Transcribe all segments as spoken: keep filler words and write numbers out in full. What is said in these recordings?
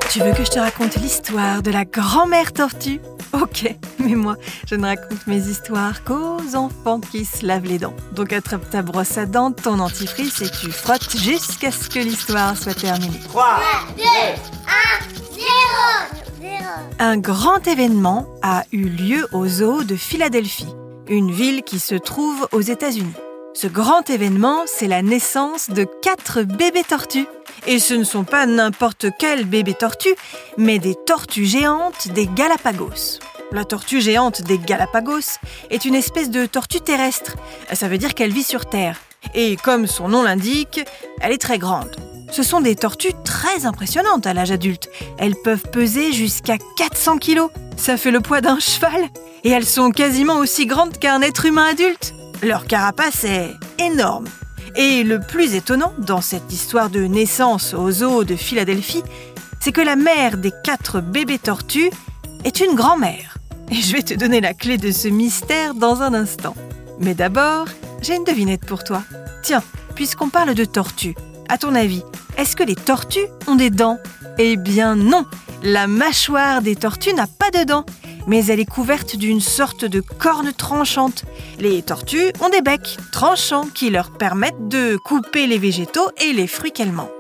Tu veux que je te raconte l'histoire de la grand-mère tortue ? Ok, mais moi, je ne raconte mes histoires qu'aux enfants qui se lavent les dents. Donc attrape ta brosse à dents, ton dentifrice et tu frottes jusqu'à ce que l'histoire soit terminée. trois, deux, un, zéro. Un grand événement a eu lieu au zoo de Philadelphie, une ville qui se trouve aux États-Unis. Ce grand événement, c'est la naissance de quatre bébés tortues. Et ce ne sont pas n'importe quels bébés tortues, mais des tortues géantes des Galapagos. La tortue géante des Galapagos est une espèce de tortue terrestre. Ça veut dire qu'elle vit sur Terre. Et comme son nom l'indique, elle est très grande. Ce sont des tortues très impressionnantes à l'âge adulte. Elles peuvent peser jusqu'à quatre cents kilos. Ça fait le poids d'un cheval. Et elles sont quasiment aussi grandes qu'un être humain adulte. Leur carapace est énorme. Et le plus étonnant dans cette histoire de naissance au zoo de Philadelphie, c'est que la mère des quatre bébés tortues est une grand-mère. Et je vais te donner la clé de ce mystère dans un instant. Mais d'abord, j'ai une devinette pour toi. Tiens, puisqu'on parle de tortues, à ton avis, est-ce que les tortues ont des dents ? Eh bien non, la mâchoire des tortues n'a pas de dents, mais elle est couverte d'une sorte de corne tranchante. Les tortues ont des becs tranchants qui leur permettent de couper les végétaux et les fruits qu'elles mangent.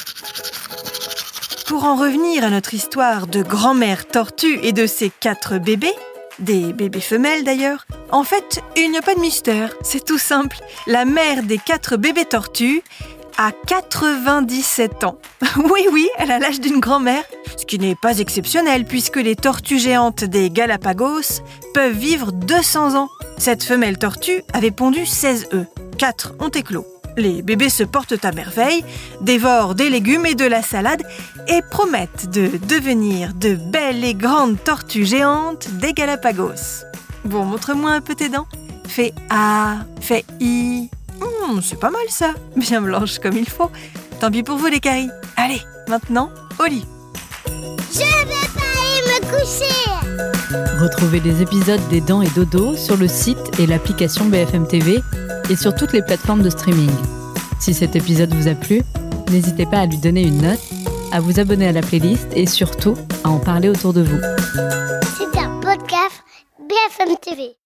Pour en revenir à notre histoire de grand-mère tortue et de ses quatre bébés, des bébés femelles d'ailleurs, en fait, il n'y a pas de mystère, c'est tout simple. La mère des quatre bébés tortues a quatre-vingt-dix-sept ans. Oui, oui, elle a l'âge d'une grand-mère. Ce qui n'est pas exceptionnel puisque les tortues géantes des Galapagos peuvent vivre deux cents ans. Cette femelle tortue avait pondu seize œufs. quatre ont éclos. Les bébés se portent à merveille, dévorent des légumes et de la salade et promettent de devenir de belles et grandes tortues géantes des Galapagos. Bon, montre-moi un peu tes dents. Fais A, fais I. Mmh, c'est pas mal ça, bien blanche comme il faut. Tant pis pour vous les caries. Allez, maintenant, au lit. Je vais pas aller me coucher. Retrouvez les épisodes des Dents et Dodo sur le site et l'application B F M T V et sur toutes les plateformes de streaming. Si cet épisode vous a plu, n'hésitez pas à lui donner une note, à vous abonner à la playlist et surtout à en parler autour de vous. C'est un podcast B F M T V.